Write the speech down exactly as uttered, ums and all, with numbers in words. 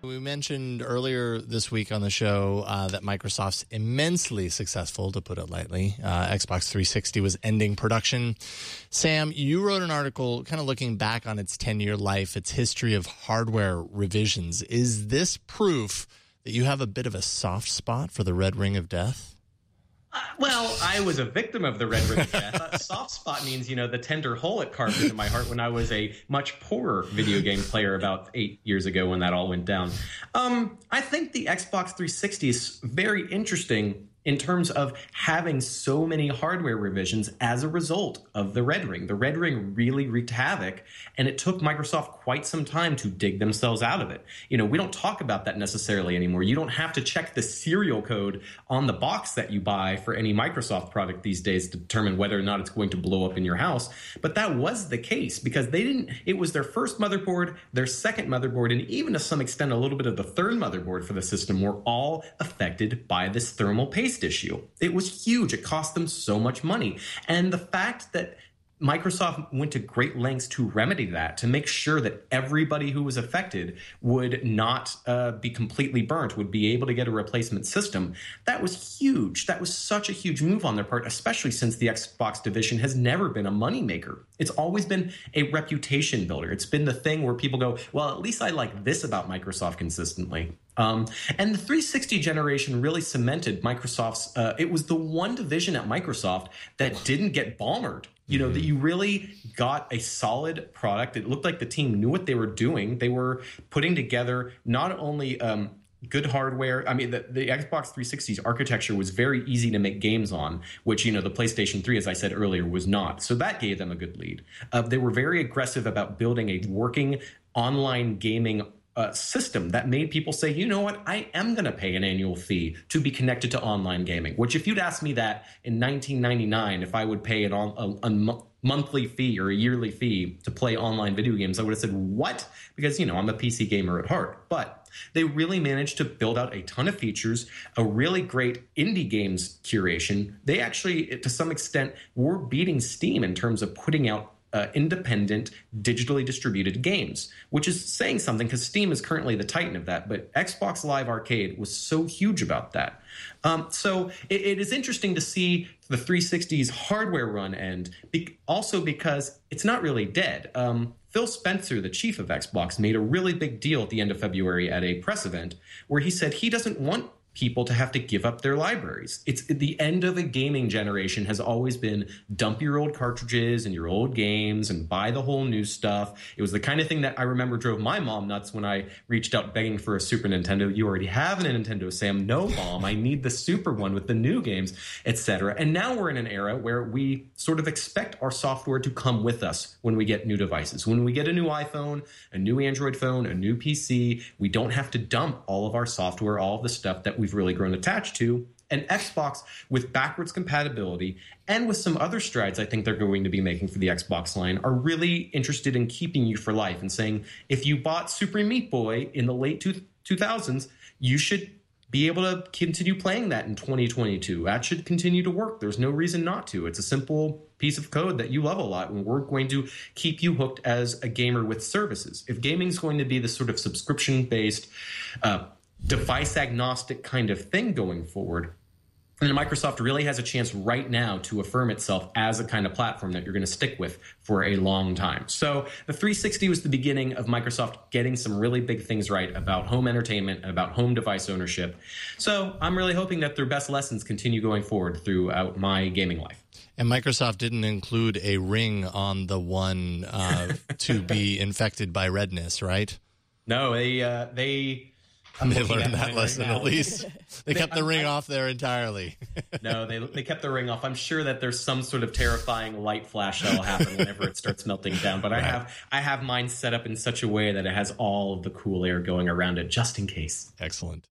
We mentioned earlier this week on the show uh, that Microsoft's immensely successful, to put it lightly. Uh, Xbox three sixty was ending production. Sam, you wrote an article kind of looking back on its ten-year life, its history of hardware revisions. Is this proof that you have a bit of a soft spot for the Red Ring of Death? Uh, well, I was a victim of the Red Ring of Death. Uh, soft spot means, you know, the tender hole it carved into my heart when I was a much poorer video game player about eight years ago when that all went down. Um, I think the Xbox three sixty is very interesting in terms of having so many hardware revisions as a result of the Red Ring. The Red Ring really wreaked havoc, and it took Microsoft quite some time to dig themselves out of it. You know, we don't talk about that necessarily anymore. You don't have to check the serial code on the box that you buy for any Microsoft product these days to determine whether or not it's going to blow up in your house. But that was the case because they didn't, it was their first motherboard, their second motherboard, and even to some extent a little bit of the third motherboard for the system were all affected by this thermal paste issue. It was huge. It cost them so much money. And the fact that Microsoft went to great lengths to remedy that, to make sure that everybody who was affected would not uh, be completely burnt, would be able to get a replacement system. That was huge. That was such a huge move on their part, especially since the Xbox division has never been a moneymaker. It's always been a reputation builder. It's been the thing where people go, well, at least I like this about Microsoft consistently. Um, and the three sixty generation really cemented Microsoft's, uh, it was the one division at Microsoft that didn't get bombered. You know, mm-hmm. that you really got a solid product. It looked like the team knew what they were doing. They were putting together not only um, good hardware. I mean, the, the Xbox three sixty's architecture was very easy to make games on, which, you know, the PlayStation three, as I said earlier, was not. So that gave them a good lead. Uh, they were very aggressive about building a working online gaming Uh, system that made people say, you know what, I am going to pay an annual fee to be connected to online gaming, which if you'd asked me that in nineteen ninety-nine, if I would pay an on, a, a mo- monthly fee or a yearly fee to play online video games, I would have said, what? Because, you know, I'm a P C gamer at heart. But they really managed to build out a ton of features, a really great indie games curation. They actually, to some extent, were beating Steam in terms of putting out Uh, independent, digitally distributed games, which is saying something because Steam is currently the titan of that. But Xbox Live Arcade was so huge about that. Um, so it, it is interesting to see the three sixty's hardware run end, be- also because it's not really dead. Um, Phil Spencer, the chief of Xbox, made a really big deal at the end of February at a press event where he said he doesn't want people to have to give up their libraries. It's the end of the gaming generation has always been dump your old cartridges and your old games and buy the whole new stuff. It was the kind of thing that I remember drove my mom nuts when I reached out begging for a Super Nintendo. You already have a Nintendo, Sam. No, Mom, I need the super one with the new games, et cetera. And now we're in an era where we sort of expect our software to come with us when we get new devices. When we get a new iPhone, a new Android phone, a new P C, we don't have to dump all of our software, all of the stuff that we we've really grown attached to. And Xbox, with backwards compatibility and with some other strides I think they're going to be making for the Xbox line, are really interested in keeping you for life and saying, if you bought Super Meat Boy in the late two thousands, you should be able to continue playing that in twenty twenty-two. That should continue to work. There's no reason not to. It's a simple piece of code that you love a lot, and we're going to keep you hooked as a gamer with services. If gaming is going to be this sort of subscription-based uh, device agnostic kind of thing going forward, and Microsoft really has a chance right now to affirm itself as a kind of platform that you're going to stick with for a long time. So the three sixty was the beginning of Microsoft getting some really big things right about home entertainment and about home device ownership. So I'm really hoping that their best lessons continue going forward throughout my gaming life. And Microsoft didn't include a ring on the one uh, to be infected by redness, right? No, they uh, they... I'm they learned that lesson right at least. They, they kept the ring I, off there entirely. No, they they kept the ring off. I'm sure that there's some sort of terrifying light flash that'll happen whenever it starts melting down. But right. I have I have mine set up in such a way that it has all of the cool air going around it just in case. Excellent.